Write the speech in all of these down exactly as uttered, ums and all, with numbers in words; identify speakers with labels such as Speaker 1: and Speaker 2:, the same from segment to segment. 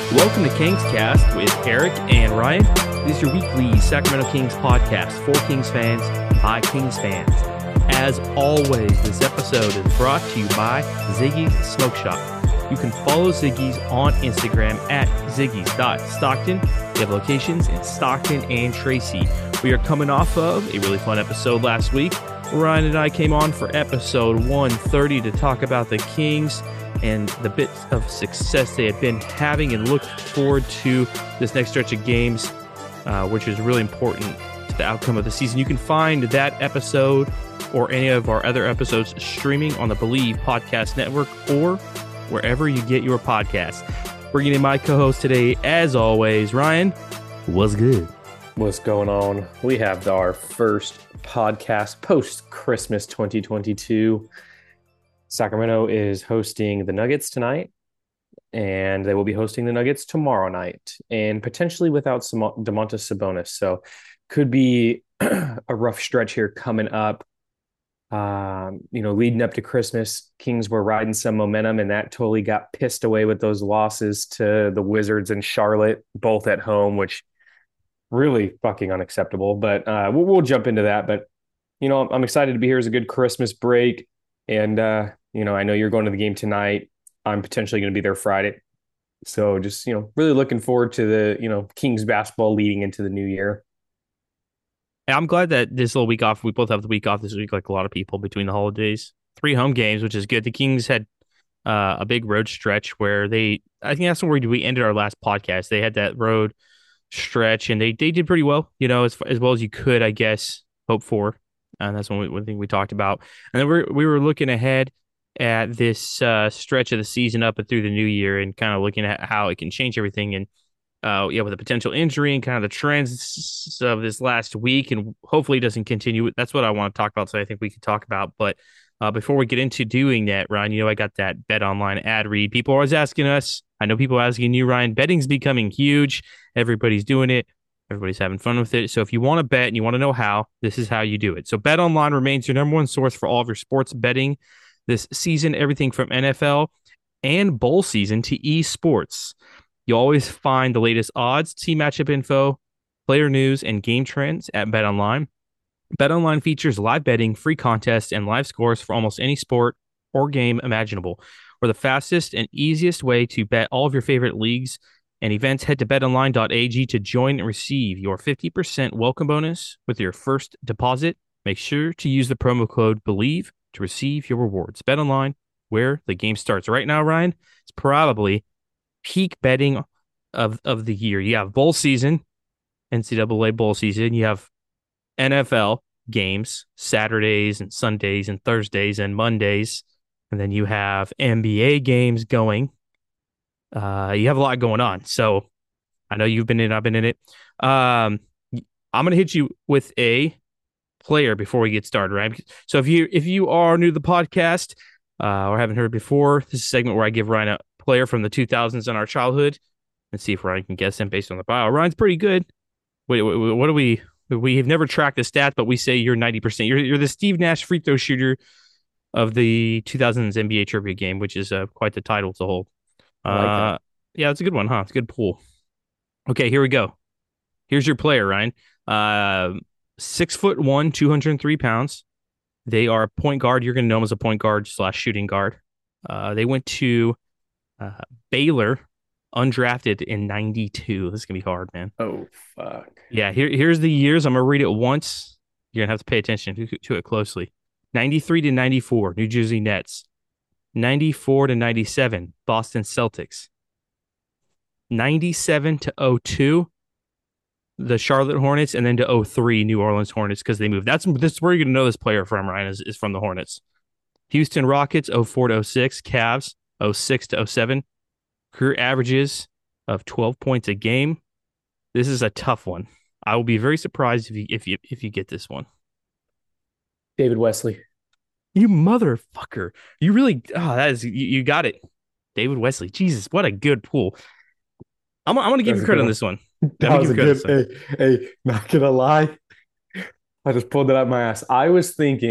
Speaker 1: Welcome to Kings Cast with Eric and Ryan. This is your weekly Sacramento Kings podcast for Kings fans by Kings fans. As always, this episode is brought to you by Ziggy's Smoke Shop. You can follow Ziggy's on Instagram at ziggy's.stockton. They have locations in Stockton and Tracy. We are coming off of a really fun episode last week. Ryan and I came on for episode one thirty to talk about the Kings and the bits of success they had been having, and look forward to this next stretch of games, uh, which is really important to the outcome of the season. You can find that episode or any of our other episodes streaming on the Believe Podcast Network or wherever you get your podcasts. Bringing in my co-host today, as always, Ryan. What's good?
Speaker 2: What's going on? We have our first podcast post-Christmas twenty twenty-two. Sacramento is hosting the Nuggets tonight, and they will be hosting the Nuggets tomorrow night, and potentially without Domantas Sabonis. So could be a rough stretch here coming up. Um, you know, leading up to Christmas, Kings were riding some momentum, and that totally got pissed away with those losses to the Wizards and Charlotte, both at home, which really fucking unacceptable. But uh, we'll, we'll jump into that. But, you know, I'm excited to be here. It's a good Christmas break. And, uh, you know, I know you're going to the game tonight. I'm potentially going to be there Friday. So just, you know, really looking forward to the, you know, Kings basketball leading into the new year.
Speaker 1: I'm glad that this little week off, we both have the week off this week, like a lot of people between the holidays. Three home games, which is good. The Kings had uh, a big road stretch where they, I think that's where we ended our last podcast. They had that road stretch, and they, they did pretty well, you know, as, as well as you could, I guess, hope for. And that's one, one thing we talked about. And then we're, we were looking ahead at this uh, stretch of the season up and through the new year, and kind of looking at how it can change everything. And uh, yeah, with a potential injury and kind of the trends of this last week, and hopefully it doesn't continue. That's what I want to talk about. So I think we could talk about. But uh, before we get into doing that, Ryan, you know, I got that Bet Online ad read. People are always asking us. I know people are asking you, Ryan. Betting's becoming huge. Everybody's doing it. Everybody's having fun with it. So if you want to bet and you want to know how, this is how you do it. So BetOnline remains your number one source for all of your sports betting this season, everything from N F L and bowl season to esports. You'll always find the latest odds, team matchup info, player news, and game trends at BetOnline. BetOnline features live betting, free contests, and live scores for almost any sport or game imaginable. We're the fastest and easiest way to bet all of your favorite leagues and events. Head to bet online dot a g to join and receive your fifty percent welcome bonus with your first deposit. Make sure to use the promo code BELIEVE to receive your rewards. BetOnline, where the game starts. Right now, Ryan, it's probably peak betting of, of the year. You have bowl season, N C double A bowl season. You have N F L games, Saturdays and Sundays and Thursdays and Mondays. And then you have N B A games going. Uh, you have a lot going on. So I know you've been in, I've been in it. Um, I'm going to hit you with a player before we get started, right? So if you, if you are new to the podcast, uh, or haven't heard before, this is a segment where I give Ryan a player from the two thousands in our childhood and see if Ryan can guess him based on the bio. Ryan's pretty good. Wait, wait, wait what do we, we have never tracked the stats, but we say you're ninety percent. You're, you're the Steve Nash free throw shooter of the two thousands N B A trivia game, which is uh, quite the title to hold.
Speaker 2: I like that.
Speaker 1: Uh, yeah, it's a good one, huh? It's a good pool. Okay, here we go. Here's your player, Ryan. Uh, six foot one, two hundred three pounds. They are a point guard. You're going to know them as a point guard slash shooting guard. Uh, they went to uh, Baylor, undrafted in ninety-two. This is going to be hard, man.
Speaker 2: Oh, fuck.
Speaker 1: Yeah, here, here's the years. I'm going to read it once. You're going to have to pay attention to, to it closely. ninety-three to ninety-four, New Jersey Nets. ninety-four to ninety-seven, Boston Celtics. ninety-seven to oh two, the Charlotte Hornets, and then to oh three, New Orleans Hornets, because they moved. That's this is where you're going to know this player from, Ryan, is, is from the Hornets. Houston Rockets, oh four to oh six, Cavs, oh six to oh seven. Career averages of twelve points a game. This is a tough one. I will be very surprised if you if you if you get this one.
Speaker 2: David Wesley.
Speaker 1: You motherfucker. You really, oh, that is, you, you got it. David Wesley. Jesus, what a good pool. I'm, I'm going to give you credit on this one.
Speaker 2: That was a good, hey, hey, not going to lie. I just pulled it out my ass. I was thinking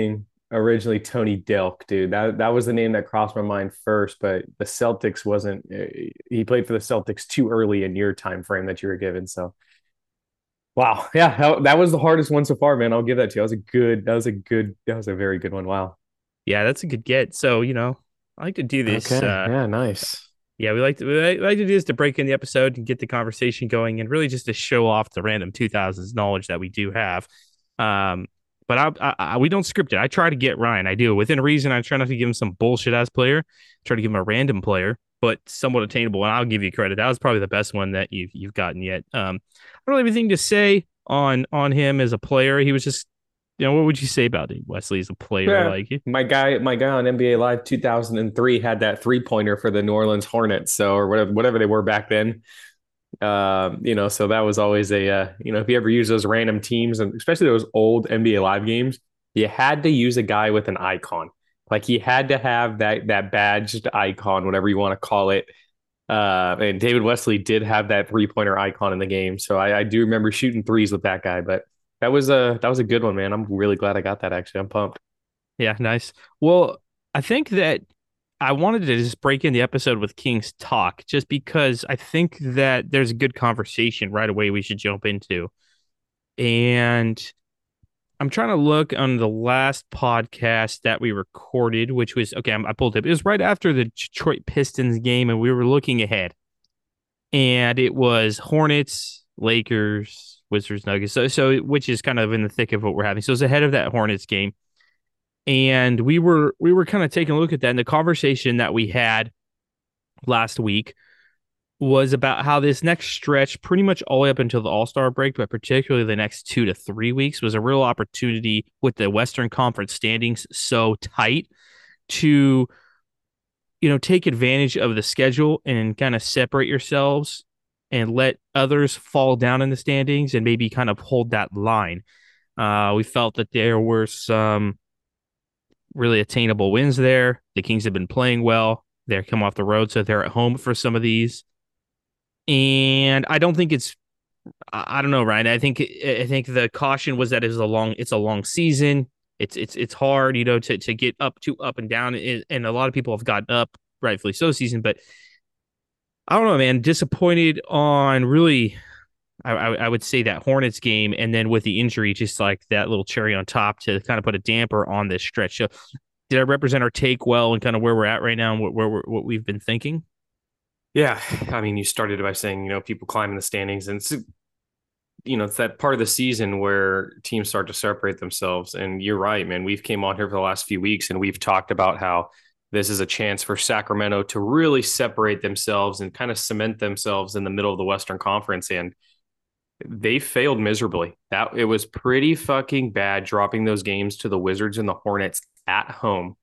Speaker 2: originally Tony Delk, dude. That that was the name that crossed my mind first, but the Celtics wasn't. eh, He played for the Celtics too early in your time frame that you were given. So, wow, yeah, that, that was the hardest one so far, man. I'll give that to you. That was a good. That was a good. That was a very good one. Wow.
Speaker 1: Yeah, that's a good get. So, you know, I like to do this.
Speaker 2: Okay.
Speaker 1: Uh,
Speaker 2: Yeah. Nice.
Speaker 1: yeah, we like to we like, like to do this to break in the episode and get the conversation going, and really just to show off the random two thousands knowledge that we do have. Um, but I, I, I we don't script it. I try to get Ryan. I do within reason. I try not to give him some bullshit ass player. Try to give him a random player, but somewhat attainable. And I'll give you credit. That was probably the best one that you've you've gotten yet. Um, I don't have anything to say on on him as a player. He was just, you know, what would you say about him, Wesley, as a player?
Speaker 2: Yeah.
Speaker 1: Like,
Speaker 2: My guy, my guy on N B A Live two thousand three had that three pointer for the New Orleans Hornets, so or whatever whatever they were back then. Um, you know, so that was always a uh, you know, if you ever use those random teams and especially those old N B A Live games, you had to use a guy with an icon. Like he had to have that that badged icon, whatever you want to call it. Uh, and David Wesley did have that three pointer icon in the game, so I, I do remember shooting threes with that guy. But that was a that was a good one, man. I'm really glad I got that. Actually, I'm pumped.
Speaker 1: yeah, nice. Well, I think that I wanted to just break in the episode with King's talk just because I think that there's a good conversation right away we should jump into. And I'm trying to look on the last podcast that we recorded, which was okay. I'm, I pulled it. It was right after the Detroit Pistons game, and we were looking ahead. And it was Hornets, Lakers, Wizards, Nuggets. So, so which is kind of in the thick of what we're having. So it's ahead of that Hornets game, and we were we were kind of taking a look at that. And the conversation that we had last week was about how this next stretch, pretty much all the way up until the All Star break, but particularly the next two to three weeks, was a real opportunity with the Western Conference standings so tight to, you know, take advantage of the schedule and kind of separate yourselves and let others fall down in the standings and maybe kind of hold that line. Uh, we felt that there were some really attainable wins there. The Kings have been playing well. They're come off the road, so they're at home for some of these. And I don't think it's I don't know, Ryan. I think I think the caution was that it's a long it's a long season. It's it's it's hard, you know, to to get up to up and down, and a lot of people have gotten up, rightfully so, season. But I don't know, man. Disappointed on really, I, I I would say that Hornets game, and then with the injury, just like that little cherry on top to kind of put a damper on this stretch. So, did I represent our take well and kind of where we're at right now and what where we're, what we've been thinking?
Speaker 2: Yeah, I mean, you started by saying, you know, people climbing the standings, and it's, you know, it's that part of the season where teams start to separate themselves. And you're right, man. We've came on here for the last few weeks, and we've talked about how this is a chance for Sacramento to really separate themselves and kind of cement themselves in the middle of the Western Conference. And they failed miserably. That it was pretty fucking bad dropping those games to the Wizards and the Hornets at home.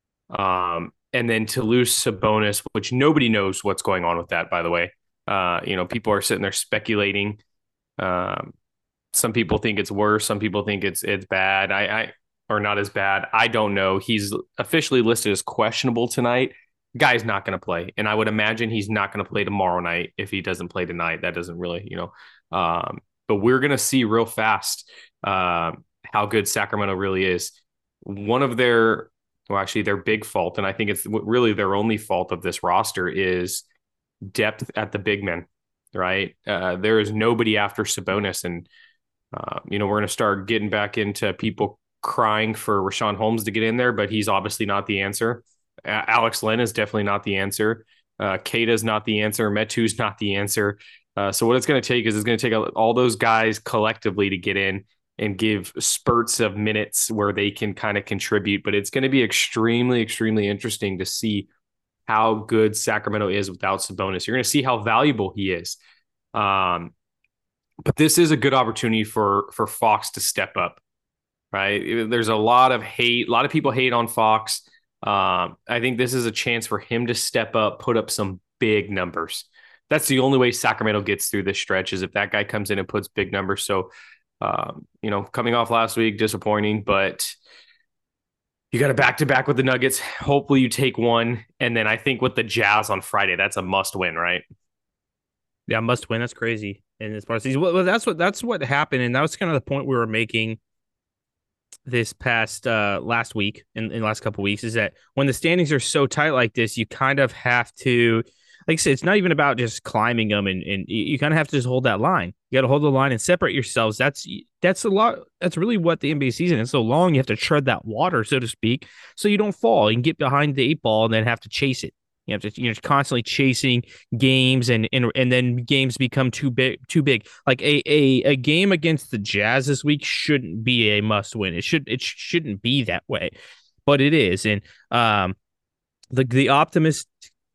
Speaker 2: Um, and then to lose Sabonis, which nobody knows what's going on with that, by the way. Uh, you know, people are sitting there speculating. Um, some people think it's worse. Some people think it's it's bad. I, I or not as bad. I don't know. He's officially listed as questionable tonight. Guy's not going to play, and I would imagine he's not going to play tomorrow night. If he doesn't play tonight, that doesn't really, you know. Um, but we're going to see real fast uh, how good Sacramento really is. One of their well, actually, their big fault, and I think it's really their only fault of this roster is depth at the big men, right? Uh, there is nobody after Sabonis, and uh, you know we're going to start getting back into people crying for Rashawn Holmes to get in there, but he's obviously not the answer. Uh, Alex Len is definitely not the answer. Uh, Kata's not the answer. Metu's not the answer. Uh, so what it's going to take is it's going to take all those guys collectively to get in and give spurts of minutes where they can kind of contribute. But it's going to be extremely, extremely interesting to see how good Sacramento is without Sabonis. You're going to see how valuable he is. Um, but this is a good opportunity for for Fox to step up, right? There's a lot of hate. A lot of people hate on Fox. Um, I think this is a chance for him to step up, put up some big numbers. That's the only way Sacramento gets through this stretch is if that guy comes in and puts big numbers. So, um, you know, coming off last week, disappointing, but you got a back to back with the Nuggets. Hopefully you take one. And then I think with the Jazz on Friday, that's a must win, right?
Speaker 1: Yeah, must win. That's crazy. And as far as these, well, that's what that's what happened, and that was kind of the point we were making this past uh last week in, in the last couple of weeks is that when the standings are so tight like this, you kind of have to, like I said, it's not even about just climbing them, and, and you, you kind of have to just hold that line. You got to hold the line and separate yourselves. That's that's a lot. That's really what the N B A season is so long. You have to tread that water, so to speak, so you don't fall and get behind the eight ball and then have to chase it. You have to, you're constantly chasing games, and, and and then games become too big, too big. Like a, a a game against the Jazz this week shouldn't be a must win. It should it shouldn't be that way, but it is. And um, the the optimistic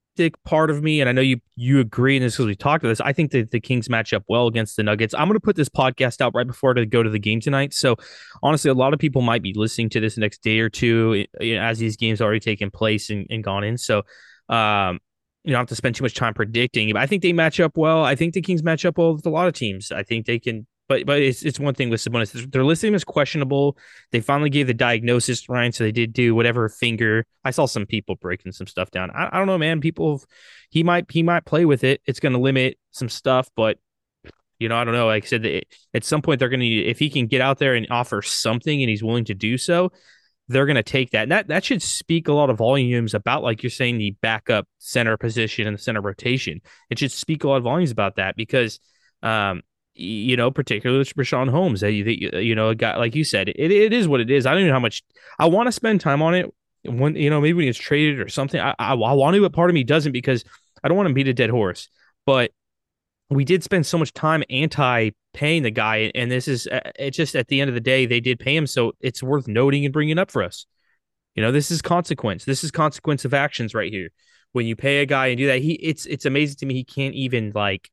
Speaker 1: part of me, and I know you you agree in this because we talked about this. I think that the Kings match up well against the Nuggets. I'm going to put this podcast out right before to go to the game tonight. So honestly, a lot of people might be listening to this next day or two as these games already taken place and, and gone in. So um, you don't have to spend too much time predicting. But I think they match up well. I think the Kings match up well with a lot of teams. I think they can, but but it's it's one thing with Sabonis. They're listing him as questionable. They finally gave the diagnosis, Ryan, so they did do whatever finger. I saw some people breaking some stuff down. I, I don't know, man. People, he might he might play with it. It's going to limit some stuff, but you know, I don't know. Like I said, it, at some point they're going to, if he can get out there and offer something, and he's willing to do so, they're going to take that. And that that should speak a lot of volumes about, like you're saying, the backup center position and the center rotation. It should speak a lot of volumes about that because, um, you know, particularly with Rashawn Holmes, that you, you know, a guy like you said, it, it is what it is. I don't know how much I want to spend time on it when, you know, maybe when he gets traded or something. I, I, I want to, but part of me doesn't because I don't want to beat a dead horse. But we did spend so much time anti-paying the guy, and this is it's just at the end of the day they did pay him, so it's worth noting and bringing up for us. You know, this is consequence. This is consequence of actions right here. When you pay a guy and do that, he it's it's amazing to me he can't even like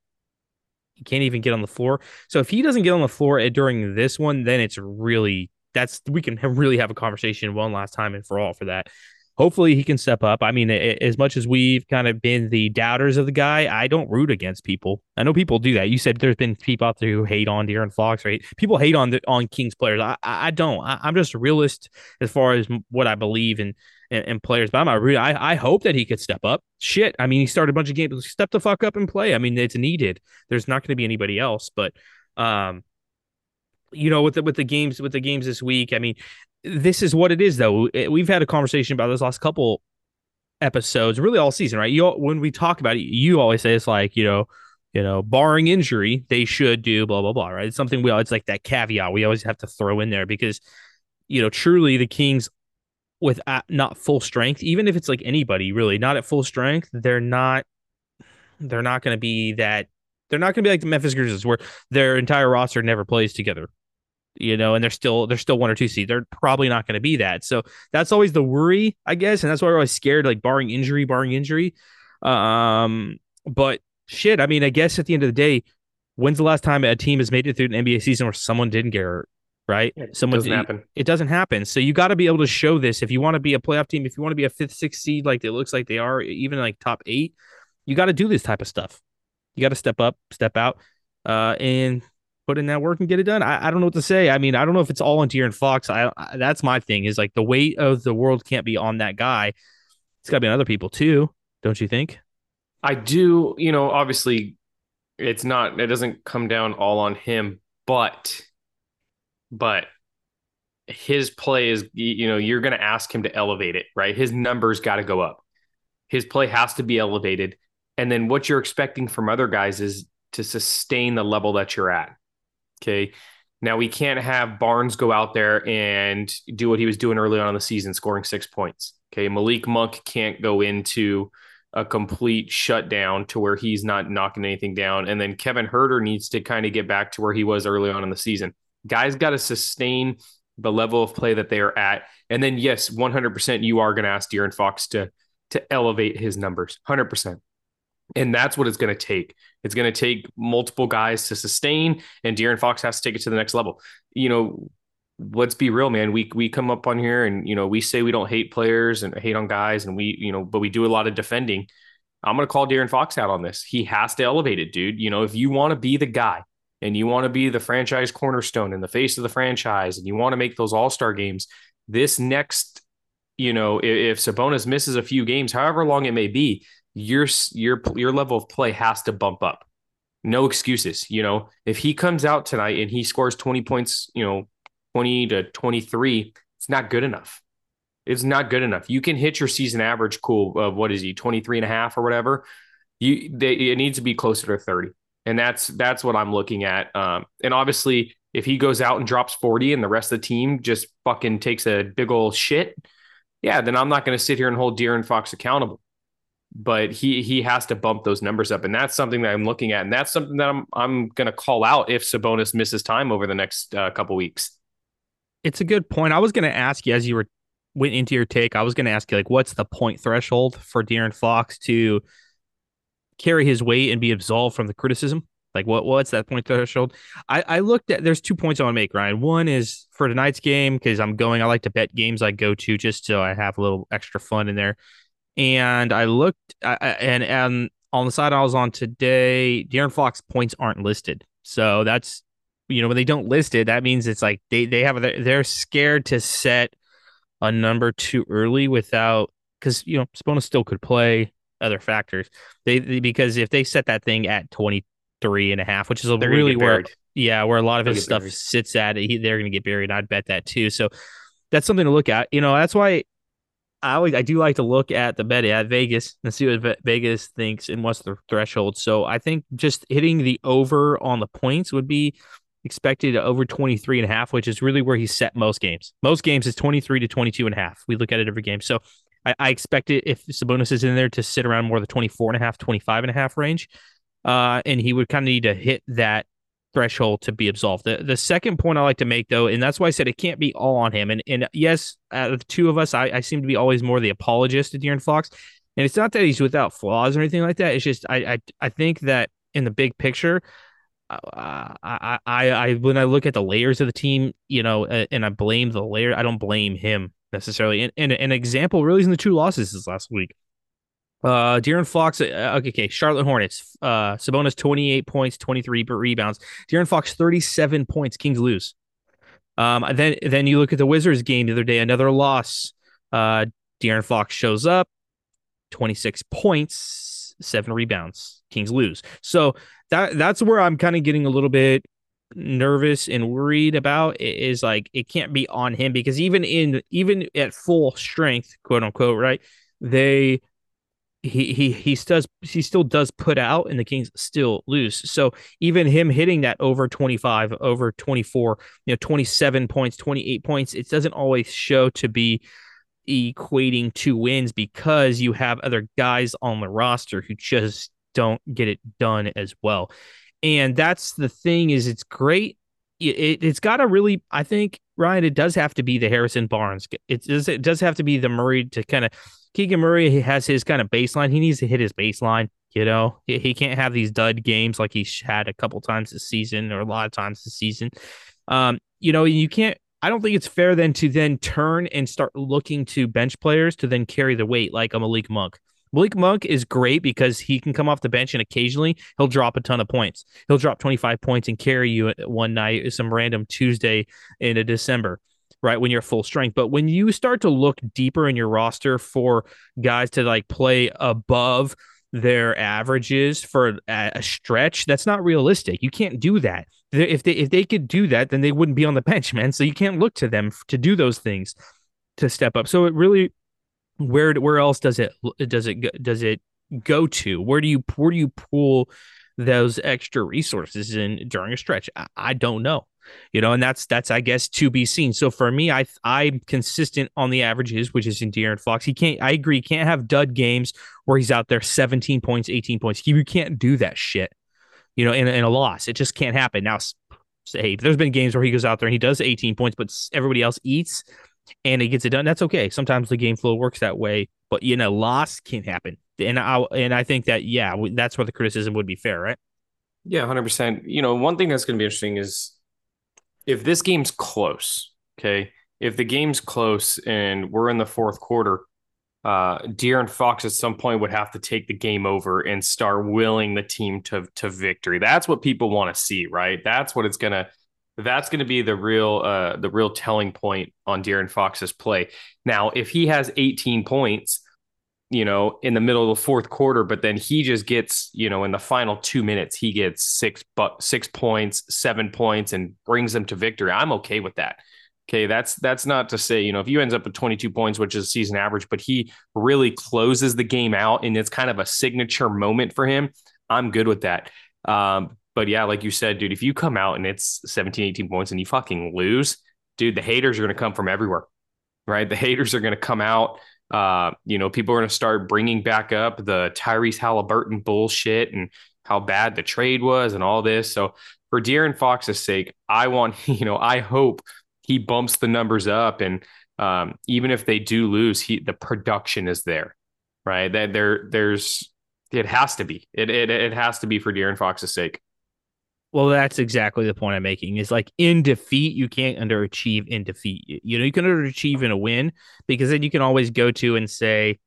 Speaker 1: he can't even get on the floor. So if he doesn't get on the floor during this one, then it's really that's we can have, really have a conversation one last time and for all for that. Hopefully he can step up. I mean, as much as we've kind of been the doubters of the guy, I don't root against people. I know people do that. You said there's been people out there who hate on De'Aaron Fox, right? People hate on the on Kings players. I I don't. I, I'm just a realist as far as what I believe in in, in players. But I'm not real. I I hope that he could step up. Shit. I mean, he started a bunch of games. Step the fuck up and play. I mean, it's needed. There's not going to be anybody else. But um, you know, with the with the games with the games this week, I mean, this is what it is, though. We've had a conversation about this last couple episodes, really all season, right? You when we talk about it, you always say it's like, you know, you know, barring injury, they should do blah blah blah, right? It's something we always like that caveat we always have to throw in there because, you know, truly the Kings with not full strength, even if it's like anybody really not at full strength, they're not they're not going to be that. They're not going to be like the Memphis Grizzlies where their entire roster never plays together. You know, and they're still they're still one or two seed. They're probably not going to be that. So that's always the worry, I guess, and that's why we're always scared, like barring injury, barring injury. Um, but shit, I mean, I guess at the end of the day, when's the last time a team has made it through an N B A season where someone didn't get hurt? Right?
Speaker 2: It
Speaker 1: Someone
Speaker 2: doesn't happen.
Speaker 1: It doesn't happen. So you got to be able to show this if you want to be a playoff team. If you want to be a fifth, sixth seed, like it looks like they are, even like top eight, you got to do this type of stuff. You got to step up, step out, uh, and put in that work and get it done. I, I don't know what to say. I mean, I don't know if it's all on De'Aaron Fox. I, I that's my thing is like the weight of the world can't be on that guy. It's got to be on other people too, don't you think?
Speaker 2: I do. You know, obviously, it's not. It doesn't come down all on him, but but his play is. You know, you're going to ask him to elevate it, right? His numbers got to go up. His play has to be elevated, and then what you're expecting from other guys is to sustain the level that you're at. Okay. Now we can't have Barnes go out there and do what he was doing early on in the season, scoring six points. Okay. Malik Monk can't go into a complete shutdown to where he's not knocking anything down. And then Kevin Huerter needs to kind of get back to where he was early on in the season. Guys got to sustain the level of play that they are at. And then, yes, one hundred percent you are going to ask De'Aaron Fox to, to elevate his numbers, one hundred percent. And that's what it's going to take. It's going to take multiple guys to sustain, and De'Aaron Fox has to take it to the next level. You know, let's be real, man. We we come up on here and, you know, we say we don't hate players and hate on guys, and we, you know, but we do a lot of defending. I'm going to call De'Aaron Fox out on this. He has to elevate it, dude. You know, if you want to be the guy and you want to be the franchise cornerstone in the face of the franchise and you want to make those all-star games, this next, you know, if, if Sabonis misses a few games, however long it may be, your your your level of play has to bump up. No excuses. You know, if he comes out tonight and he scores twenty points, you know, twenty to twenty-three, it's not good enough. It's not good enough. You can hit your season average, cool, of what is he, twenty-three and a half or whatever. You they, it needs to be closer to thirty. And that's that's what I'm looking at. Um, and obviously, if he goes out and drops forty and the rest of the team just fucking takes a big old shit, yeah, then I'm not going to sit here and hold De'Aaron Fox accountable. But he he has to bump those numbers up, and that's something that I'm looking at, and that's something that I'm I'm going to call out if Sabonis misses time over the next uh, couple weeks.
Speaker 1: It's a good point. I was going to ask you as you were went into your take. I was going to ask you like, what's the point threshold for De'Aaron Fox to carry his weight and be absolved from the criticism? Like what what's that point threshold? I, I looked at there's two points I want to make, Ryan. One is for tonight's game, because I'm going, I like to bet games I go to just so I have a little extra fun in there. And I looked I, and and on the side I was on today, De'Aaron Fox points aren't listed. So that's, you know, when they don't list it, that means it's like they, they have they're scared to set a number too early without, because you know Sabonis still could play, other factors. They, they because if they set that thing at twenty-three and a half, which is
Speaker 2: They're
Speaker 1: really where
Speaker 2: buried.
Speaker 1: yeah, where a lot of
Speaker 2: They'll
Speaker 1: his
Speaker 2: get
Speaker 1: stuff
Speaker 2: buried.
Speaker 1: sits at, he, they're going to get buried. I'd bet that too. So that's something to look at. You know, that's why I always I do like to look at the bet at Vegas and see what Vegas thinks and what's the threshold. So I think just hitting the over on the points would be expected over twenty-three and a half, which is really where he's set most games. Most games is twenty-three to twenty-two and a half. We look at it every game. So I, I expect it, if Sabonis is in there, to sit around more the twenty-four and a half, twenty-five and a half range. Uh, and he would kind of need to hit that threshold to be absolved. The the second point I like to make, though, and that's why I said it can't be all on him. And and yes, out of the two of us, I, I seem to be always more the apologist to De'Aaron Fox. And it's not that he's without flaws or anything like that. It's just I I, I think that in the big picture, uh, I, I I when I look at the layers of the team, you know, and I blame the layer, I don't blame him necessarily. And, and an example really is in the two losses this last week. Uh, De'Aaron Fox, uh, okay, okay, Charlotte Hornets, uh, Sabonis twenty-eight points, twenty-three rebounds. De'Aaron Fox thirty-seven points. Kings lose. Um, then then you look at the Wizards game the other day, another loss. Uh, De'Aaron Fox shows up, twenty-six points, seven rebounds. Kings lose. So that that's where I'm kind of getting a little bit nervous and worried about, is like it can't be on him, because even in even at full strength, quote unquote, right? They he he he does he still does put out, and the Kings still lose. So even him hitting that over twenty-five, over twenty-four, you know, twenty-seven points, twenty-eight points, it doesn't always show to be equating to wins, because you have other guys on the roster who just don't get it done as well. And that's the thing, is it's great. It, it, it's got to really, I think, Ryan, it does have to be the Harrison Barnes. It does, it does have to be the Murray to kind of, Keegan Murray, he has his kind of baseline. He needs to hit his baseline. You know, he, he can't have these dud games like he's had a couple times this season, or a lot of times this season. Um, you know, you can't, I don't think it's fair then to then turn and start looking to bench players to then carry the weight like a Malik Monk. Malik Monk is great because he can come off the bench, and occasionally he'll drop a ton of points. He'll drop twenty-five points and carry you one night, some random Tuesday in a December, right, when you're full strength. But when you start to look deeper in your roster for guys to like play above their averages for a stretch, that's not realistic. You can't do that. If they if they could do that, then they wouldn't be on the bench, man. So you can't look to them to do those things to step up. So it really, where where else does it does it does it go to? Where do you where do you pull those extra resources in during a stretch? I, I don't know. You know, and that's that's I guess to be seen. So for me, I I'm consistent on the averages, which is in De'Aaron Fox. He can't. I agree. He can't have dud games where he's out there seventeen points, eighteen points. You can't do that shit. You know, in, in a loss, it just can't happen. Now, say there's been games where he goes out there and he does eighteen points, but everybody else eats and he gets it done. That's okay. Sometimes the game flow works that way, but you know, loss can't happen. And I and I think that yeah, that's where the criticism would be fair, right?
Speaker 2: Yeah, one hundred percent. You know, one thing that's going to be interesting is if this game's close, okay, if the game's close and we're in the fourth quarter, uh, De'Aaron Fox at some point would have to take the game over and start willing the team to to victory. That's what people want to see, right? That's what it's gonna. That's going to be the real uh, the real telling point on De'Aaron Fox's play. Now, if he has eighteen points, you know, in the middle of the fourth quarter, but then he just gets, you know, in the final two minutes, he gets six but six points, seven points, and brings them to victory, I'm okay with that. Okay, that's that's not to say, you know, if you ends up with twenty-two points, which is season average, but he really closes the game out and it's kind of a signature moment for him, I'm good with that. Um, but yeah, like you said, dude, if you come out and it's seventeen, eighteen points and you fucking lose, dude, the haters are going to come from everywhere, right? The haters are going to come out. Uh, you know, people are going to start bringing back up the Tyrese Halliburton bullshit and how bad the trade was and all this. So for De'Aaron Fox's sake, I want, you know, I hope he bumps the numbers up. And um, even if they do lose, he the production is there, right? That there, there's, it has to be. It, it it has to be for De'Aaron Fox's sake.
Speaker 1: Well, that's exactly the point I'm making. Is like in defeat, you can't underachieve in defeat. You know, you can underachieve in a win because then you can always go to and say,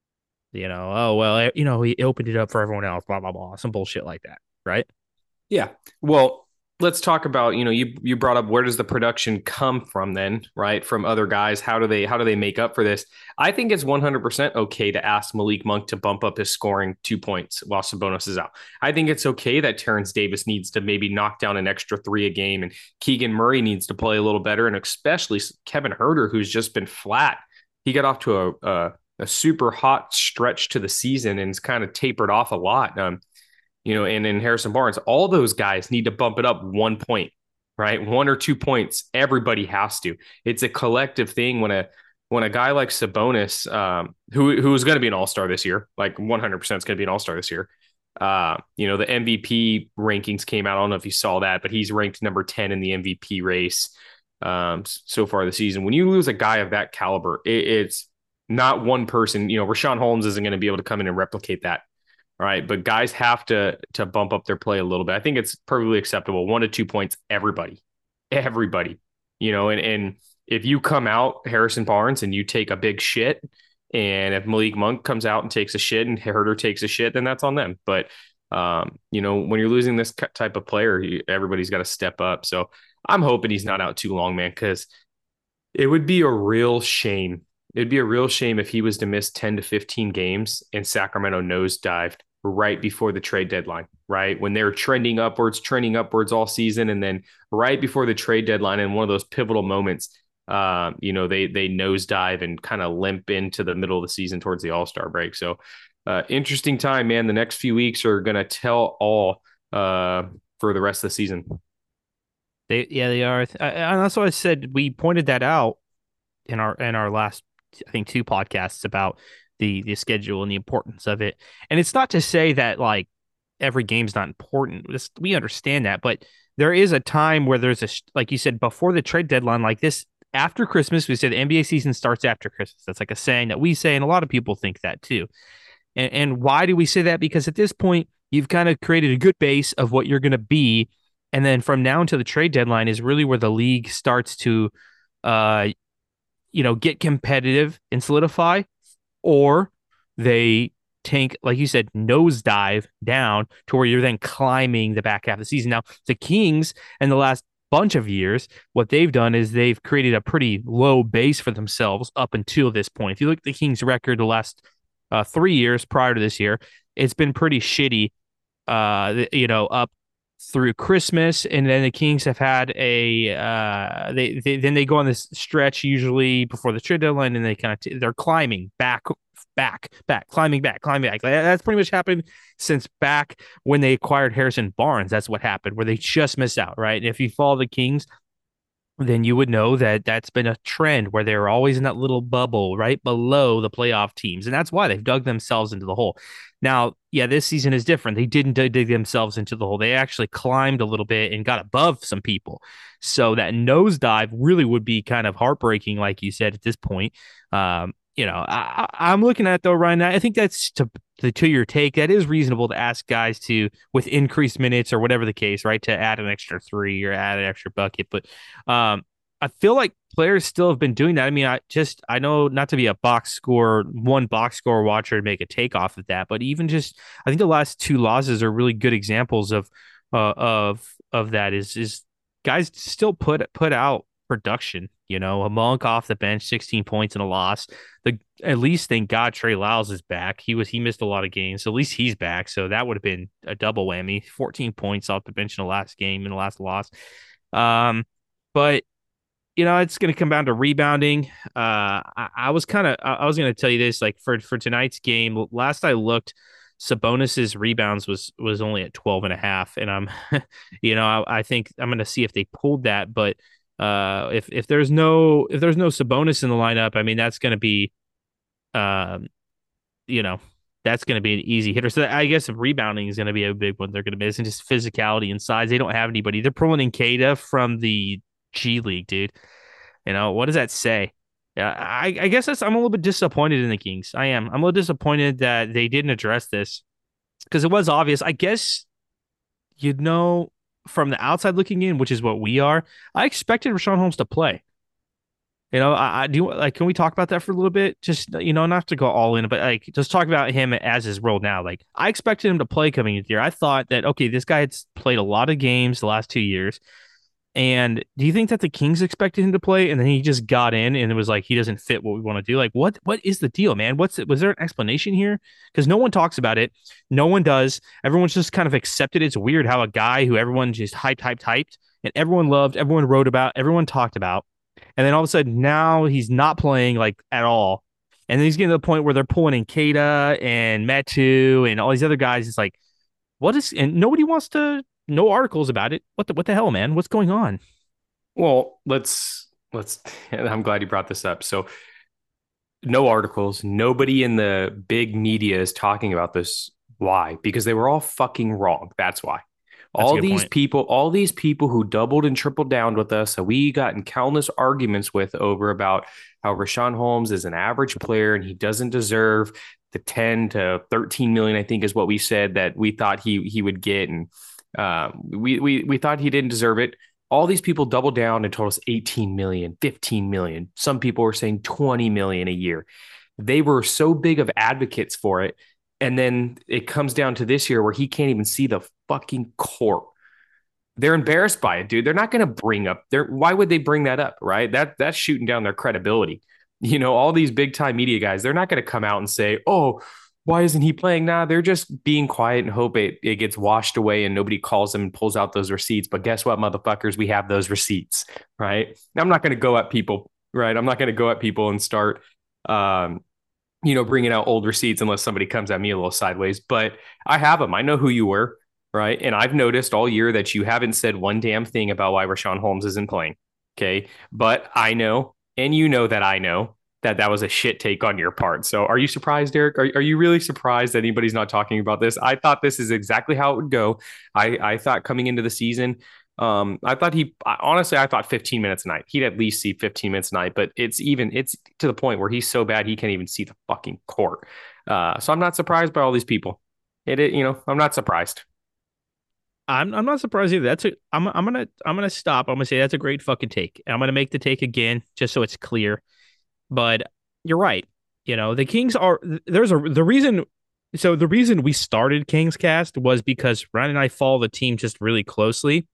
Speaker 1: you know, oh well, you know, he opened it up for everyone else, blah blah blah, some bullshit like that, right?
Speaker 2: Yeah. Well, let's talk about, you know, you you brought up where does the production come from then, right? From other guys. How do they how do they make up for this? I think it's one hundred percent okay to ask Malik Monk to bump up his scoring two points while Sabonis is out. I think it's okay that Terrence Davis needs to maybe knock down an extra three a game and Keegan Murray needs to play a little better, and especially Kevin Huerter, who's just been flat. He got off to a a, a super hot stretch to the season and it's kind of tapered off a lot. Um, you know, and in Harrison Barnes, all those guys need to bump it up one point, right? One or two points. Everybody has to. It's a collective thing when a when a guy like Sabonis, um, who who is going to be an All Star this year, like one hundred percent is going to be an All Star this year. Uh, you know, the M V P rankings came out. I don't know if you saw that, but he's ranked number ten in the M V P race um, so far this season. When you lose a guy of that caliber, it, it's not one person. You know, Rashawn Holmes isn't going to be able to come in and replicate that. All right, but guys have to to bump up their play a little bit. I think it's perfectly acceptable. One to two points, everybody, everybody. You know, and and if you come out Harrison Barnes and you take a big shit, and if Malik Monk comes out and takes a shit and Herder takes a shit, then that's on them. But um, you know, when you're losing this type of player, everybody's got to step up. So I'm hoping he's not out too long, man, because it would be a real shame. It'd be a real shame if he was to miss ten to fifteen games and Sacramento nosedived right before the trade deadline, right? When they're trending upwards, trending upwards all season. And then right before the trade deadline, in one of those pivotal moments, uh, you know, they they nosedive and kind of limp into the middle of the season towards the All-Star break. So uh, interesting time, man. The next few weeks are going to tell all uh, for the rest of the season.
Speaker 1: They yeah, they are. And that's why I said we pointed that out in our in our last I think two podcasts about the the schedule and the importance of it. And it's not to say that like every game's not important. We understand that, but there is a time where there's a like you said before the trade deadline, like this after Christmas. We said the N B A season starts after Christmas. That's like a saying that we say, and a lot of people think that too. And and why do we say that? Because at this point, you've kind of created a good base of what you're going to be, and then from now until the trade deadline is really where the league starts to, uh, you know, get competitive and solidify, or they tank, like you said, nosedive down to where you're then climbing the back half of the season. Now, the Kings in the last bunch of years, what they've done is they've created a pretty low base for themselves up until this point. If you look at the Kings record the last uh, three years prior to this year, it's been pretty shitty, uh, you know, up through Christmas, and then the Kings have had a uh, they, they then they go on this stretch usually before the trade deadline, and they kind of t- they're climbing back, back, back, climbing back, climbing back. That's pretty much happened since back when they acquired Harrison Barnes. That's what happened, where they just missed out, right? And if you follow the Kings, then you would know that that's been a trend where they're always in that little bubble right below the playoff teams. And that's why they've dug themselves into the hole. Now, yeah, this season is different. They didn't dig themselves into the hole. They actually climbed a little bit and got above some people. So that nosedive really would be kind of heartbreaking, like you said, at this point. Um, you know, I, I'm looking at it, though, Ryan. I think that's to, to to your take. That is reasonable to ask guys to, with increased minutes or whatever the case, right, to add an extra three or add an extra bucket. But um, I feel like players still have been doing that. I mean, I just I know not to be a box score, one box score watcher and make a take off of that, but even just I think the last two losses are really good examples of uh, of of that. Is is guys still put put out production. You know, a Monk off the bench, sixteen points in a loss. The at least thank God Trey Lyles is back. He was he missed a lot of games, so at least he's back. So that would have been a double whammy. fourteen points off the bench in the last game in the last loss. Um, but you know, it's going to come down to rebounding. Uh, I, I was kind of, I, I was going to tell you this, like for for tonight's game. Last I looked, Sabonis's rebounds was was only at twelve and a half, and I'm, you know, I, I think I'm going to see if they pulled that. But uh, if if there's no if there's no Sabonis in the lineup, I mean, that's going to be, um, you know. That's going to be an easy hitter. So I guess if rebounding is going to be a big one, they're going to miss, and just physicality and size. They don't have anybody. They're pulling in Kada from the G League, dude. You know, what does that say? Yeah, I, I guess that's, I'm a little bit disappointed in the Kings. I am. I'm a little disappointed that they didn't address this because it was obvious. I guess, you know, from the outside looking in, which is what we are, I expected Richaun Holmes to play. You know, I, I do like, can we talk about that for a little bit? Just, you know, not to go all in, but like, just talk about him as his role now. Like, I expected him to play coming into the year. I thought that, okay, this guy had played a lot of games the last two years. And do you think that the Kings expected him to play, and then he just got in, and it was like he doesn't fit what we want to do? Like, what what is the deal, man? What's it? Was there an explanation here? Because no one talks about it, no one does. Everyone's just kind of accepted it. It's weird how a guy who everyone just hyped, hyped, hyped, and everyone loved, everyone wrote about, everyone talked about, and then all of a sudden now he's not playing like at all, and then he's getting to the point where they're pulling in Kada and Metu and all these other guys. It's like, what is? And nobody wants to. No articles about it. What the what the hell, man? What's going on?
Speaker 2: Well, let's let's. I'm glad you brought this up. So, no articles. Nobody in the big media is talking about this. Why? Because they were all fucking wrong. That's why.
Speaker 1: That's a
Speaker 2: All
Speaker 1: good
Speaker 2: these
Speaker 1: point.
Speaker 2: people, all these people who doubled and tripled down with us, that we got in countless arguments with over about how Richaun Holmes is an average player and he doesn't deserve the ten to thirteen million, I think is what we said that we thought he he would get. And uh, we, we, we thought he didn't deserve it. All these people doubled down and told us eighteen million, fifteen million. Some people were saying twenty million a year. They were so big of advocates for it. And then it comes down to this year where he can't even see the fucking court. They're embarrassed by it, dude. They're not going to bring up their, why would they bring that up? Right. That that's shooting down their credibility. You know, all these big time media guys, they're not going to come out and say, oh, why isn't he playing now? They're just being quiet and hope it, it gets washed away and nobody calls them and pulls out those receipts. But guess what, motherfuckers? We have those receipts, right? I'm not going to go at people, right? I'm not going to go at people and start, um, you know, bringing out old receipts unless somebody comes at me a little sideways. But I have them. I know who you were, right? And I've noticed all year that you haven't said one damn thing about why Richaun Holmes isn't playing. Okay. But I know, and you know that I know that that was a shit take on your part. So are you surprised, Derek? Are, are you really surprised that anybody's not talking about this? I thought this is exactly how it would go. I, I thought coming into the season, um, I thought he honestly, I thought fifteen minutes a night. He'd at least see fifteen minutes a night, but it's even it's to the point where he's so bad he can't even see the fucking court. Uh, so I'm not surprised by all these people. It, it you know, I'm not surprised.
Speaker 1: I'm I'm not surprised either. That's a I'm I'm gonna I'm gonna stop. I'm gonna say that's a great fucking take. I'm gonna make the take again just so it's clear. But you're right. You know, the Kings are there's a the reason so the reason we started Kings Cast was because Ryan and I follow the team just really closely.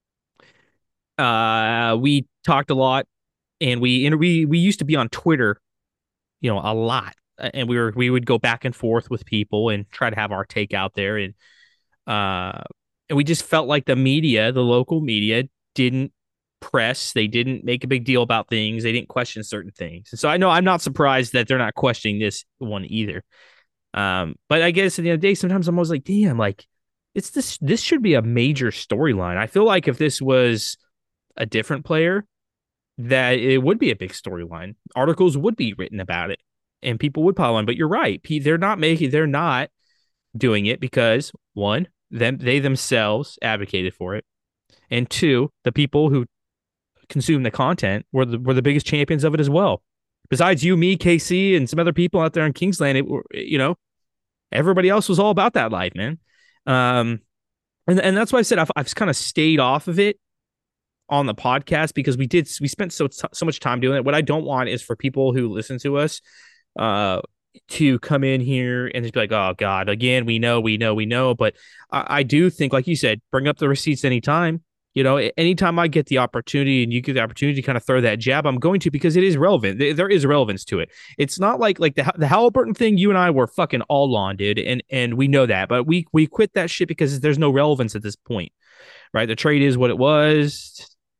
Speaker 1: Uh we talked a lot and we and we we used to be on Twitter, you know, a lot. And we were we would go back and forth with people and try to have our take out there. And uh and we just felt like the media, the local media, didn't press. They didn't make a big deal about things. They didn't question certain things. And so I know I'm not surprised that they're not questioning this one either. Um, but I guess at the end of the day, sometimes I'm always like, damn, like it's this. This should be a major storyline. I feel like if this was a different player, that it would be a big storyline. Articles would be written about it, and people would pile on. But you're right, they're not making. They're not doing it because one, them they themselves advocated for it, and two, the people who consume the content were the were the biggest champions of it as well. Besides you, me, K C, and some other people out there in Kingsland, it, you know, everybody else was all about that life, man. Um, and and that's why I said I've I've kind of stayed off of it on the podcast because we did we spent so so much time doing it. What I don't want is for people who listen to us, uh, to come in here and just be like, oh God, again, we know, we know, we know. But I, I do think, like you said, bring up the receipts anytime. You know, anytime I get the opportunity and you get the opportunity to kind of throw that jab, I'm going to because it is relevant. There is relevance to it. It's not like like the the Halliburton thing. You and I were fucking all on, dude, and and we know that. But we we quit that shit because there's no relevance at this point, right? The trade is what it was.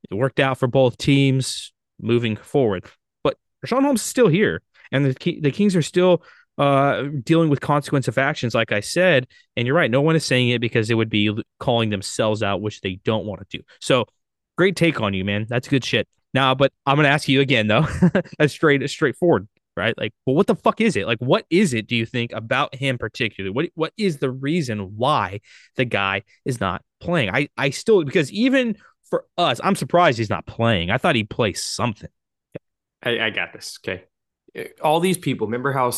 Speaker 1: It worked out for both teams moving forward. But Rashawn Holmes is still here, and the the Kings are still uh, dealing with consequence of actions, like I said. And you're right, no one is saying it because it would be calling themselves out, which they don't want to do. So great take on you, man. That's good shit. Now, but I'm gonna ask you again though, as straight as straightforward, right? Like, well, what the fuck is it? Like, what is it? Do you think about him particularly? What what is the reason why the guy is not playing? I I still because even for us, I'm surprised he's not playing. I thought he'd play something.
Speaker 3: I, I got this. Okay. All these people, remember how,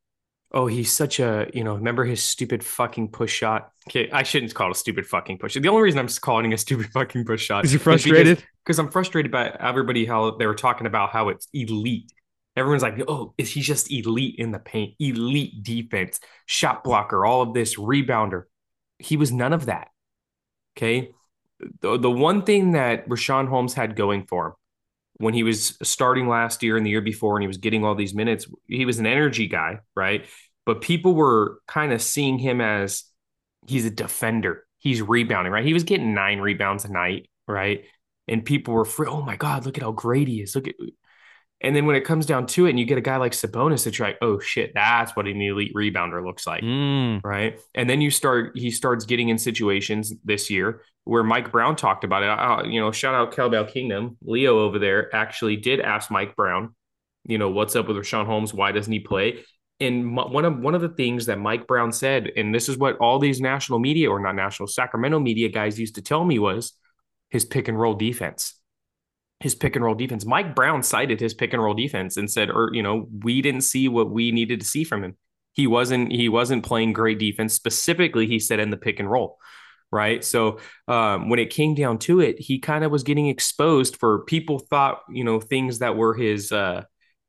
Speaker 3: oh, he's such a, you know, remember his stupid fucking push shot? Okay. I shouldn't call it a stupid fucking push. The only reason I'm calling it a stupid fucking push shot
Speaker 1: is he frustrated?
Speaker 3: Because, because I'm frustrated by everybody, how they were talking about how it's elite. Everyone's like, oh, is he just elite in the paint? Elite defense, shot blocker, all of this, rebounder. He was none of that. Okay. The, the one thing that Rashawn Holmes had going for him when he was starting last year and the year before, and he was getting all these minutes, he was an energy guy, right? But people were kind of seeing him as he's a defender. He's rebounding, right? He was getting nine rebounds a night, right? And people were, free, oh my God, look at how great he is. Look at, and then when it comes down to it, and you get a guy like Sabonis, it's like, oh shit, that's what an elite rebounder looks like,
Speaker 1: mm.
Speaker 3: right? And then you start, he starts getting in situations this year where Mike Brown talked about it. I, you know, shout out Cowbell Kingdom. Leo over there actually did ask Mike Brown, you know, what's up with Rashawn Holmes? Why doesn't he play? And one of one of the things that Mike Brown said, and this is what all these national media, or not national, Sacramento media guys used to tell me, was his pick and roll defense. His pick and roll defense. Mike Brown cited his pick and roll defense and said, or, you know, we didn't see what we needed to see from him. He wasn't, he wasn't playing great defense. Specifically, he said in the pick and roll, right? So um, when it came down to it, he kind of was getting exposed for people thought, you know, things that were his, uh,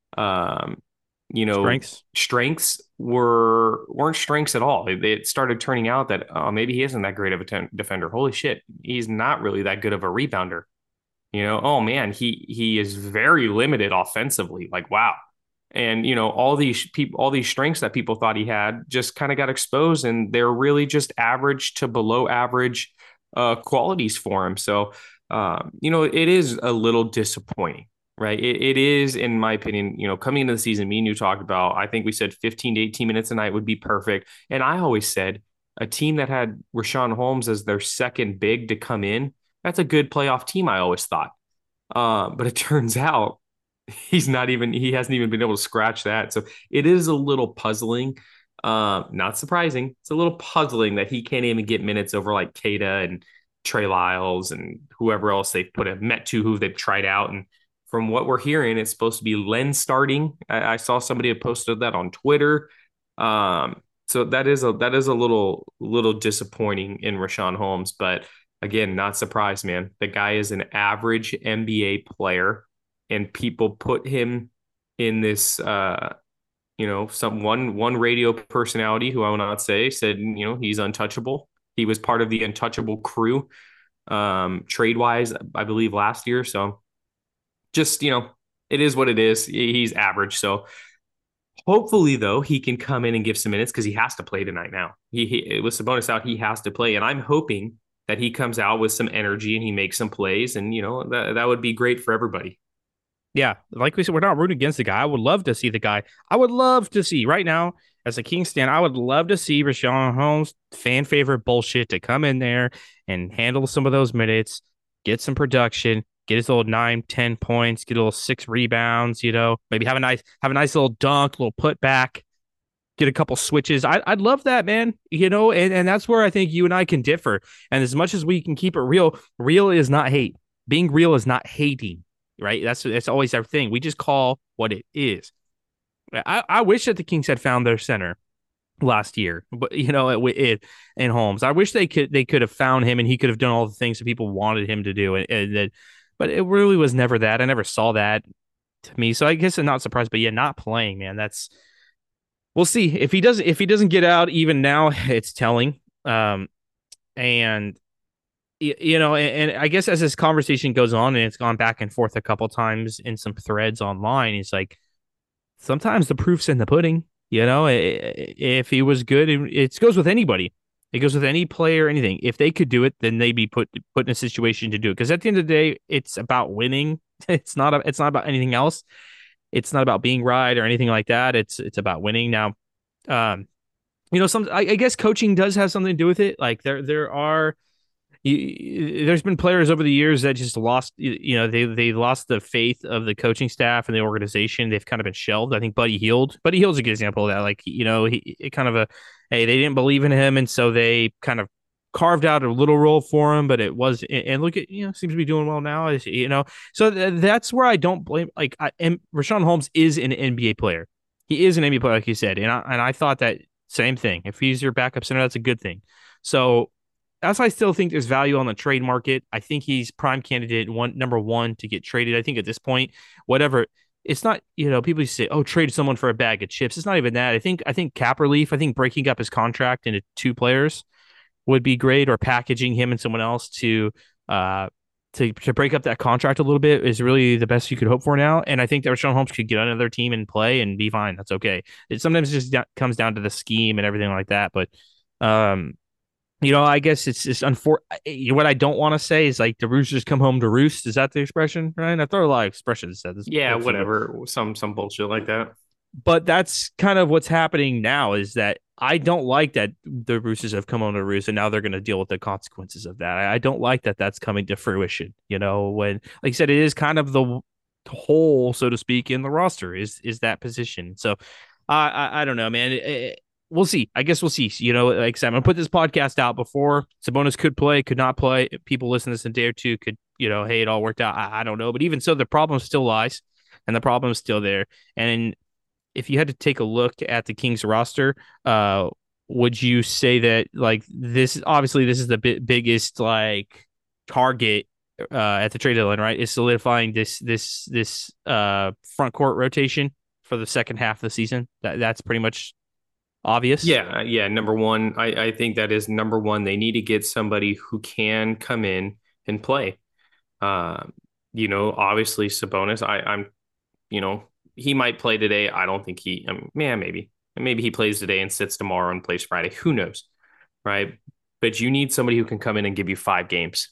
Speaker 3: um, you know,
Speaker 1: strengths,
Speaker 3: strengths were, weren't strengths at all. It, it started turning out that oh, maybe he isn't that great of a ten- defender. Holy shit. He's not really that good of a rebounder. You know, oh man, he he is very limited offensively. Like, wow. And, you know, all these people, all these strengths that people thought he had just kind of got exposed, and they're really just average to below average uh, qualities for him. So, um, you know, it is a little disappointing, right? It, it is, in my opinion, you know, coming into the season, me and you talked about, I think we said fifteen to eighteen minutes a night would be perfect. And I always said a team that had Rashawn Holmes as their second big to come in, that's a good playoff team, I always thought. Uh, but it turns out he's not even, he hasn't even been able to scratch that. So it is a little puzzling. Uh, not surprising. It's a little puzzling that he can't even get minutes over like Keita and Trey Lyles and whoever else they've put a Met to who they've tried out. And from what we're hearing, it's supposed to be Len starting. I, I saw somebody had posted that on Twitter. Um, so that is a that is a little little disappointing in Rashawn Holmes, but again, not surprised, man. The guy is an average N B A player, and people put him in this, uh, you know, some one one radio personality who I will not say said, you know, he's untouchable. He was part of the untouchable crew, um, trade wise, I believe last year. So just, you know, it is what it is. He's average. So hopefully, though, he can come in and give some minutes because he has to play tonight now. He, he with Sabonis out, he has to play, and I'm hoping that he comes out with some energy and he makes some plays, and, you know, that, that would be great for everybody.
Speaker 1: Yeah, like we said, we're not rooting against the guy. I would love to see the guy. I would love to see right now, as a Kings fan, I would love to see Rashawn Holmes, fan favorite bullshit, to come in there and handle some of those minutes, get some production, get his little nine, ten points, get a little six rebounds, you know, maybe have a nice, have a nice little dunk, little put back, get a couple switches. I, I'd love that, man. You know, and, and that's where I think you and I can differ. And as much as we can keep it real, real is not hate. Being real is not hating, right? That's that's always our thing. We just call what it is. I, I wish that the Kings had found their center last year, but you know, it, it in Holmes. I wish they could they could have found him and he could have done all the things that people wanted him to do. And, and that, but it really was never that. I never saw that to me. So I guess I'm not surprised. But yeah, not playing, man. That's. We'll see if he does. If he doesn't get out even now, it's telling. Um, and you know, and, and I guess as this conversation goes on, and it's gone back and forth a couple times in some threads online, it's like sometimes the proof's in the pudding. You know, if he was good, it goes with anybody. It goes with any player, anything. If they could do it, then they'd be put put in a situation to do it. Because at the end of the day, it's about winning. It's not a, it's not about anything else. It's not about being right or anything like that. It's it's about winning. Now, um, you know, some I, I guess coaching does have something to do with it. Like there there are you, there's been players over the years that just lost, you know, they they lost the faith of the coaching staff and the organization. They've kind of been shelved. I think Buddy Hield, Buddy Hield's a good example of that. Like, you know, he it kind of a, hey, they didn't believe in him, and so they kind of carved out a little role for him. But it was, and look at, you know, seems to be doing well now. You know, so th- that's where I don't blame. Like, I, and Rashawn Holmes is an N B A player. He is an N B A player, like you said, and I and I thought that same thing. If he's your backup center, that's a good thing. So that's why I still think there's value on the trade market. I think he's prime candidate one number one to get traded. I think at this point, whatever, it's not, you know, people used to say, oh, trade someone for a bag of chips. It's not even that. I think I think cap relief, I think breaking up his contract into two players would be great, or packaging him and someone else to uh to to break up that contract a little bit is really the best you could hope for now. And I think that Rashawn Holmes could get on another team and play and be fine. That's okay. It sometimes just da- comes down to the scheme and everything like that. But um you know, I guess it's just unfor. What I don't want to say is like the roosters come home to roost. Is that the expression, right? I throw a lot of expressions at this.
Speaker 3: Yeah,
Speaker 1: episode,
Speaker 3: whatever. Some some bullshit like that.
Speaker 1: but that's kind of what's happening now. Is that I don't like that the roosters have come home to roost, and now they're going to deal with the consequences of that. I, I don't like that that's coming to fruition. You know, when, like you said, it is kind of the hole, so to speak, in the roster is is that position. So I I, I don't know, man. It, it, we'll see. I guess we'll see. You know, like I said, I'm gonna put this podcast out before Sabonis could play, could not play. People listen to this in a day or two could, you know, hey, it all worked out. I, I don't know, but even so, the problem still lies, and the problem is still there. And if you had to take a look at the Kings roster, uh, would you say that like this? Obviously, this is the bi- biggest like target uh, at the trade deadline, right? Is solidifying this this this uh front court rotation for the second half of the season. That that's pretty much obvious.
Speaker 3: Yeah, yeah. Number one, I, I think that is number one. They need to get somebody who can come in and play. Uh, you know, obviously Sabonis, I, I'm, you know, he might play today. I don't think he, um, man, maybe, maybe he plays today and sits tomorrow and plays Friday. Who knows, right? But you need somebody who can come in and give you five games.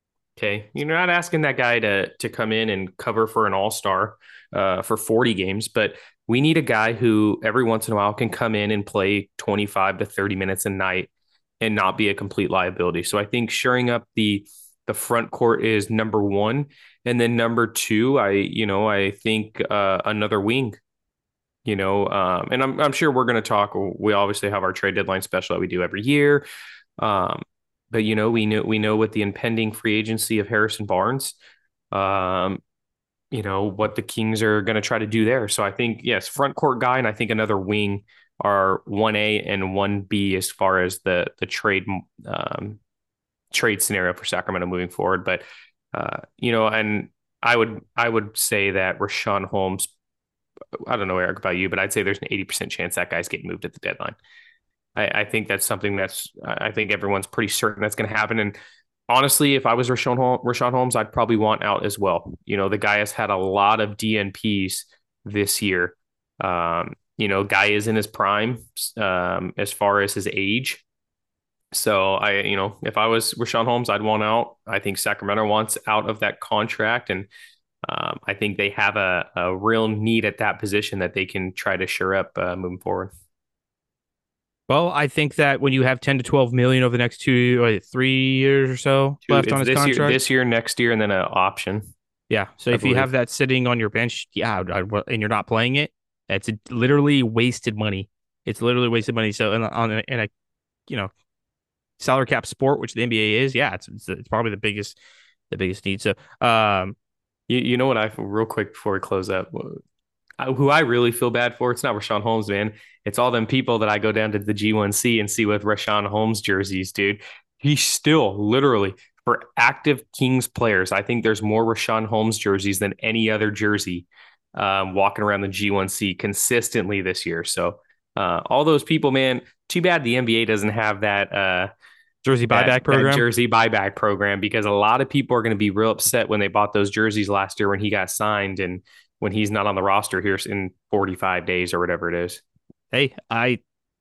Speaker 3: Okay, you're not asking that guy to to come in and cover for an all star uh, for forty games, but we need a guy who every once in a while can come in and play twenty-five to thirty minutes a night and not be a complete liability. So I think shoring up the the front court is number one, and then number two, I you know I think uh, another wing. You know, um, and I'm I'm sure we're going to talk. We obviously have our trade deadline special that we do every year. Um, but you know, we know we know with the impending free agency of Harrison Barnes, um, you know, what the Kings are going to try to do there. So I think, yes, front court guy, and I think another wing are one A and one B as far as the the trade um, trade scenario for Sacramento moving forward. But uh, you know, and I would I would say that Rashawn Holmes. I don't know, Eric, about you, but I'd say there's an eighty percent chance that guy's getting moved at the deadline. I, I think that's something that's, I think everyone's pretty certain that's going to happen. And honestly, if I was Rashawn, Hol- Rashawn Holmes, I'd probably want out as well. You know, the guy has had a lot of D N Ps this year. Um, you know, guy is in his prime um, as far as his age. So I, you know, if I was Rashawn Holmes, I'd want out. I think Sacramento wants out of that contract, and um, I think they have a, a real need at that position that they can try to shore up uh, moving forward.
Speaker 1: Well, I think that when you have ten to twelve million over the next two or three years or so
Speaker 3: Two,
Speaker 1: left on his
Speaker 3: this
Speaker 1: contract,
Speaker 3: year, this year, next year, and then an option.
Speaker 1: yeah. So
Speaker 3: I
Speaker 1: if
Speaker 3: believe.
Speaker 1: you have that sitting on your bench, yeah, I'd, I'd, and you're not playing it, it's a, literally wasted money. It's literally wasted money. So in, on a, in a, you know, salary cap sport, which the N B A is, yeah, it's it's, it's probably the biggest the biggest need. So, um,
Speaker 3: you, you know what I real quick before we close up, who I really feel bad for, it's not Rashawn Holmes, man. It's all them people that I go down to the G one C and see with Rashawn Holmes jerseys, dude. He's still literally for active Kings players. I think there's more Rashawn Holmes jerseys than any other jersey um, walking around the G one C consistently this year. So uh, all those people, man, too bad the N B A doesn't have that uh,
Speaker 1: jersey buyback
Speaker 3: that,
Speaker 1: program.
Speaker 3: That jersey buyback program, because a lot of people are going to be real upset when they bought those jerseys last year when he got signed and when he's not on the roster here in forty-five days or whatever it is.
Speaker 1: Hey, I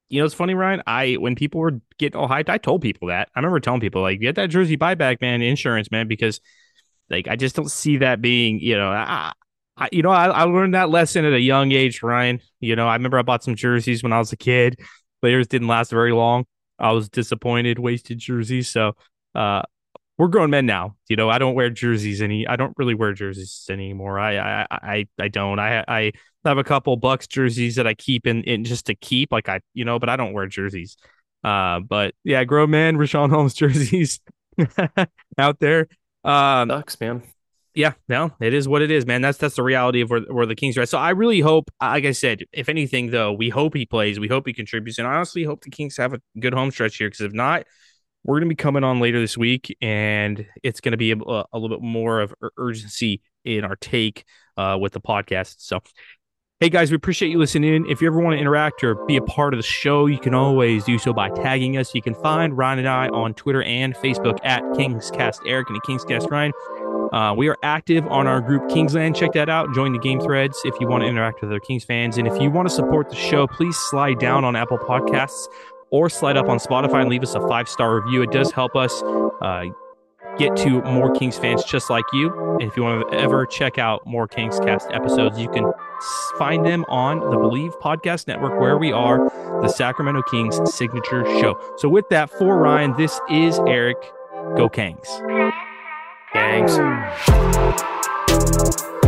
Speaker 1: You know, it's funny, Ryan. I when people were getting all hyped, I told people that. I remember telling people like, get that jersey buyback, man, insurance, man, because like I just don't see that being, you know, I, I you know, I, I learned that lesson at a young age, Ryan. You know, I remember I bought some jerseys when I was a kid. Players didn't last very long. I was disappointed, wasted jerseys. So, uh, we're grown men now. You know, I don't wear jerseys any. I don't really wear jerseys anymore. I I I, I don't. I I have a couple Bucks jerseys that I keep in, in just to keep, like I you know, but I don't wear jerseys. Uh, but yeah, grown man, Richaun Holmes jerseys out there. Um,
Speaker 2: Sucks, man.
Speaker 1: yeah, no, it is what it is, man. That's that's the reality of where where the Kings are at. So I really hope, like I said, if anything, though, we hope he plays. We hope he contributes, and I honestly hope the Kings have a good home stretch here. Because if not, we're going to be coming on later this week, and it's going to be a, a little bit more of urgency in our take uh, with the podcast. So, hey, guys, we appreciate you listening in. If you ever want to interact or be a part of the show, you can always do so by tagging us. You can find Ryan and I on Twitter and Facebook at KingsCast Eric and at KingsCast Ryan. Uh, we are active on our group Kingsland. Check that out. Join the game threads if you want to interact with other Kings fans. And if you want to support the show, please slide down on Apple Podcasts or slide up on Spotify and leave us a five-star review. It does help us uh, get to more Kings fans just like you. And if you want to ever check out more Kings Cast episodes, you can find them on the Believe Podcast Network, where we are the Sacramento Kings signature show. So with that, for Ryan, this is Eric. Go Kings.
Speaker 2: Gangs.